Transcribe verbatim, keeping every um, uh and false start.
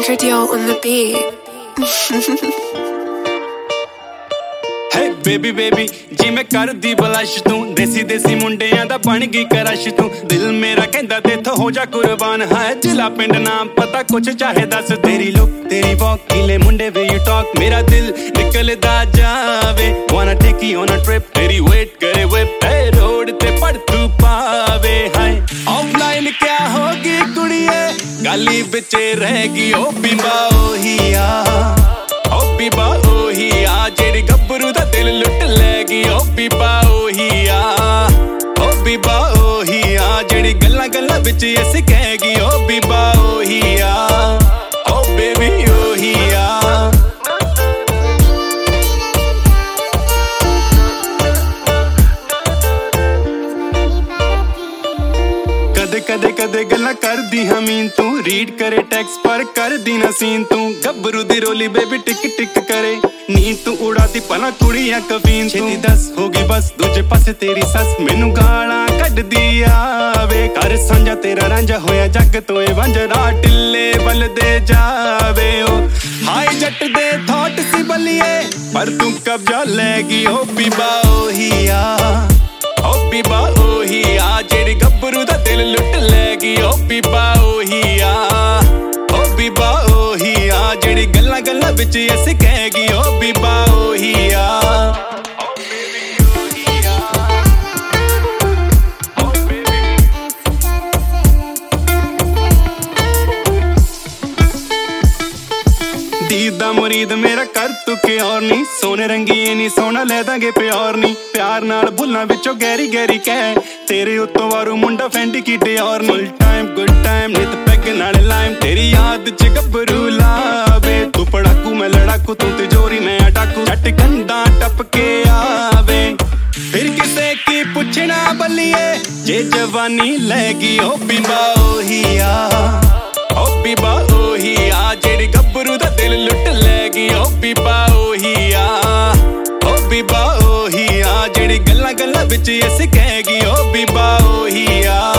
Microdeal on the beat. Hey baby baby जी मैं कर दी बलाश तू देसी देसी मुंडियां दा बन गई करश तू दिल मेरा कहंदा तेथों हो जा कुर्बान है जिला पिंड नाम पता कुछ चाहे दस तेरी लुक तेरी वॉक किले मुंडे वे यू टॉक मेरा दिल निकलदा जावे wanna take you on a trip तेरी वेट करे whip hey रोड ते पड़ तू पावे हाय ऑफलाइन क्या होगी कुड़िए गली विच रहेगी ओ बीबा ओहिया ओ बीबा ओहिया जेड़ी गब्बरू दा दिल लुट लेगी ओ बीबा ओहिया ओ बीबा ओहिया जेड़ी गल्ला गल्ला विच ऐसे कहेगी ओ बीबा ओहिया ओ बेबी ओहिया कदे कदे कदे गल्ला कर दी हमीन तू रीड करे टेक्स्ट पर कर दी ना सीन तू गब्बरू दी रोली बेबी टिक टिक करे नींद तू उड़ाती पला कुड़ियां कफीन छेती दस होगी बस दूजे पासे तेरी सस मैनू गालां कढ दी आवे कर सांझा तेरा रांझा होया जग तोए वंजरा टिल्ले बल दे जावे ओ हाई जट दे थॉट सी बलिए पर तू कब्जा लेगी ओ बीबा ओहिया ओ बीबा ओहिया जेड़ी गब्बरू दा दिल लुट लेगी ओ बीबा ओहिया ओ बीबा ओहिया जेड़ी गल्ला गल्ला विच ऐसे कहेगी ओ बीबा ओहिया दीदा मुरीद मेरा कर तू के और नी सोने रंगी नी सोना ले दांगे प्यार नी प्यार नाल भुल्लां विचों गहरी गहरी कह तेरे उत्तों वारू मुंडा फैंडी की Dior full time good time नित पैग नाल लाइम तेरी याद च गब्बरू लावे तू पड़ाकू मैं लड़ाकू तू तिजोरी मैं अटाकू झट गंदा टप के आवे फिर किसे की पुछना बलिए जे जवानी लेगी ओ बीबा ओहिया ओ बीबा ओहिया जेड़ी गब्बरू दा दिल लुट लेगी ओ बीबा ओहिया ओ बीबा ओहिया जेड़ी गल्ला गल्ला विच ऐसे कहेगी ओ बीबा ओहिया।